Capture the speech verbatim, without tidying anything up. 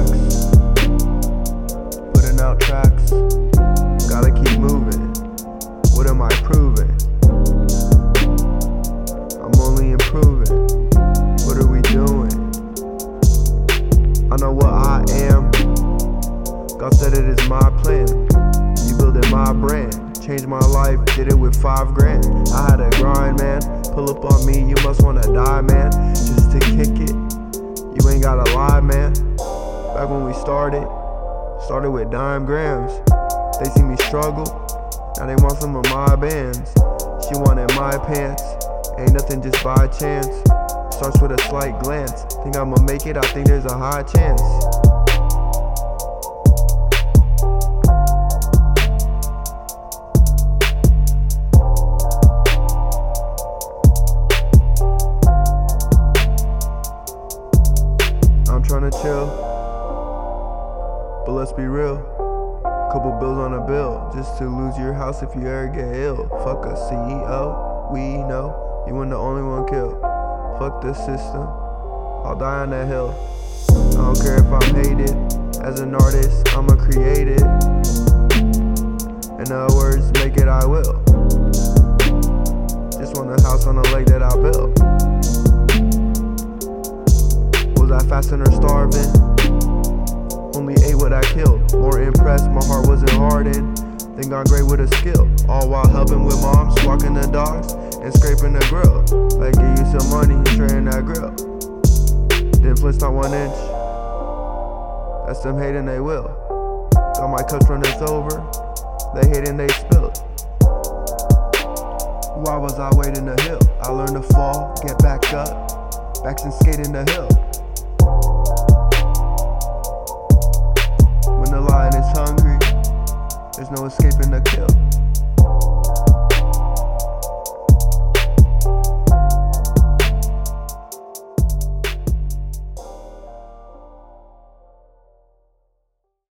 tracks, putting out tracks. Gotta keep moving. What am I proving? I'm only improving. What are we doing? I know what I am. God said it is my plan. You building my brand. Changed my life, did it with five grand. I had to grind, man. Pull up on me, you must wanna die, man. Just to kick it, you ain't gotta lie, man. Back when we started, started with dime grams. They see me struggle, now they want some of my bands. She wanted my pants, ain't nothing just by chance. Starts with a slight glance, think I'ma make it, I think there's a high chance. I'm tryna chill, but let's be real. Couple bills on a bill, just to lose your house if you ever get ill. Fuck a C E O, we know, you weren't the only one killed. Fuck the system, I'll die on that hill. I don't care if I'm hated, as an artist, I'ma create it. In other words, make it I will. Just want a house on a lake that I built. Was I fasting or starving? Only ate what I killed. More impressed, my heart wasn't hardened. Think I'm great with a skill. All while helping with moms, walking the dogs, and scraping the grill. Like give you some money, trading that grill. Didn't flinch not one inch. That's them hating they will. Got my cups run this over. They hating they spilled. Why was I waiting the hill? I learned to fall, get back up. Backs and skate in the hill.